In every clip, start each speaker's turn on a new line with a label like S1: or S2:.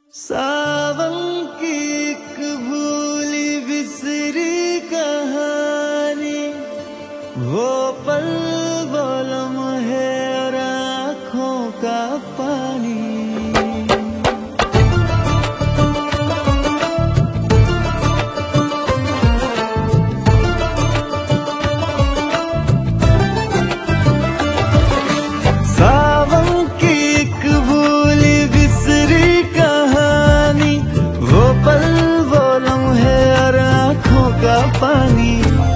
S1: सावन की एक भूली बिसरी कहानी, वो पल वो लम्हे और आँखों का पानी। सावन की एक भूली बिसरी कहानी, वो पल वो लम्हे और आँखों का पानी।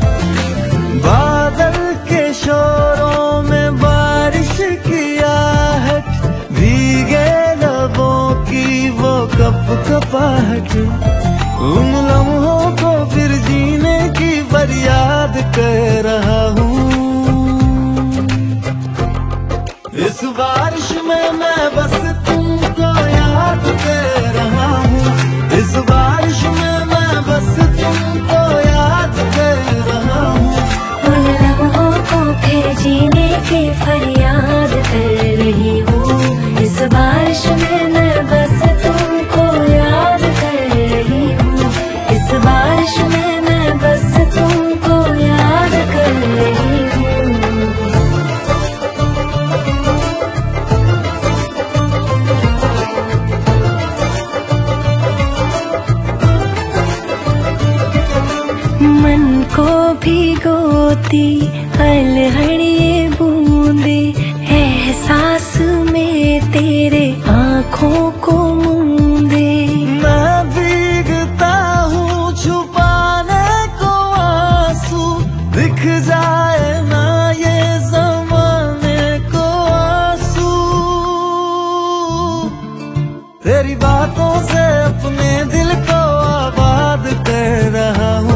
S1: बादल के शोरों में बारिश की आहट, भीगे लबों की वो कपकपाहट। उन लम्हों को फिर जीने की फरियाद कर रहा हूँ। इस बारिश में मैं बस तुमको याद कर रहा हूँ। इस बारिश में मैं बस तुमको याद कर रहा हूँ।
S2: उन लम्हों को फिर जीने की फरियाद कर रही हूँ। इस बारिश में मैं बस तुमको याद कर रही हूँ। इस बारिश में मैं बस तुमको याद कर रही हूँ। मन को भिगोती अलहड़िए बूंदे, एहसास में तेरे आँखों को मूंदे।
S1: मैं भीगता हूँ छुपाने को आंसू, दिख जाए ना ये ज़माने को आंसू। तेरी बातों से अपने दिल को आबाद कर रहा हूँ।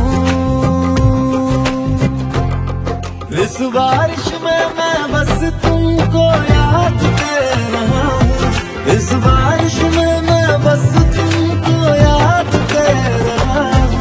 S1: इस बारिश में मैं बस तुमको याद कर रहा हूँ। इस बारिश में मैं बस तुमको याद कर रहा हूँ।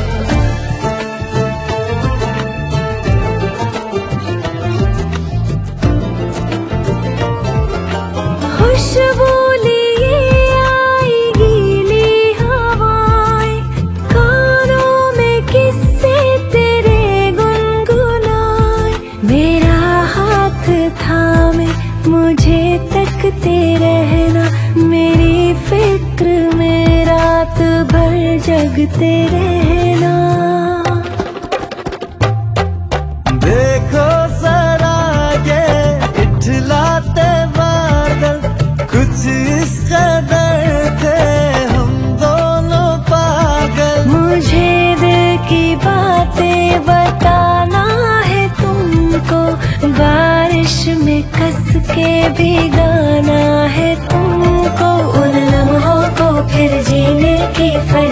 S2: खुशबू लिए आई गीली हवाएं, कानों में किस्से तेरे गुनगुनाए। मेरा हाथ थामे मुझे तकते रहना, मेरी फिक्र में रात भर जगते रहना।
S1: देखो जरा ये इठलाते बादल, कुछ इस कदर थे हम दोनों पागल।
S2: मुझे दिल की बातें बताना है तुमको, बारिश में कस के भिगाना है तुमको। उन लम्हों को फिर जीने की